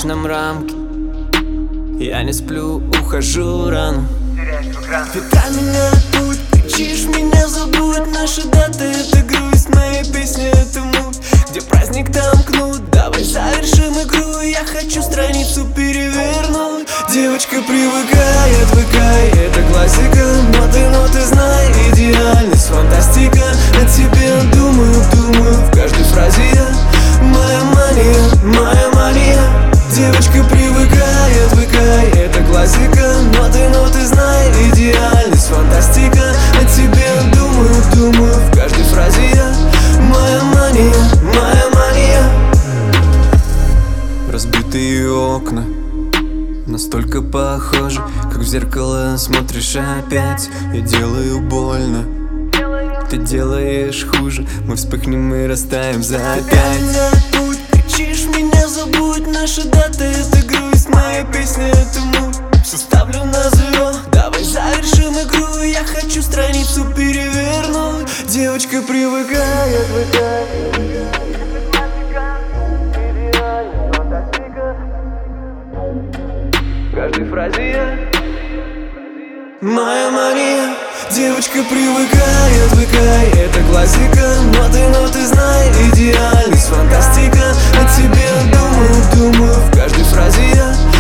нам рамки. Я не сплю, ухожу рано. Питай меня путь, кричишь меня забудь. Наши даты — это грусть, мои песни — это муть. Где праздник, там кнут, давай завершим игру. Я хочу страницу перевернуть. Девочка, привыкай, отвыкай, это классика. Но ты знай, идеальность, фантастика. О тебе думаю, в каждой фразе я. Моя мания. Девочка, привыкай, отвыкай, это классика. Но ты знай, идеальность, фантастика. О тебе думаю, в каждой фразе я. Моя мания. Разбитые окна настолько похожи, как в зеркало смотришь опять. Я делаю больно, ты делаешь хуже. Мы вспыхнем и растаем за пять. Путь, кричишь меня забудь. Наши даты — это грусть, мои песни — это муть. Все ставлю на звезд, давай завершим игру. Я хочу страницу перевернуть. Девочка, привыкай, отвыкай. В каждой фразе я. Моя мания. Девочка, привыкай, отвыкай, это классика. Но ты знай, идеальность, фантастика. О тебе думаю, в каждой фразе я.